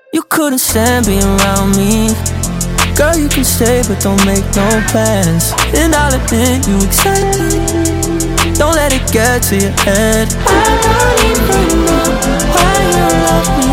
You couldn't stand being around me. Girl, you can stay, but don't make no plans. And I'll admit you excite me. Don't let it get to your head. I don't even know why you love me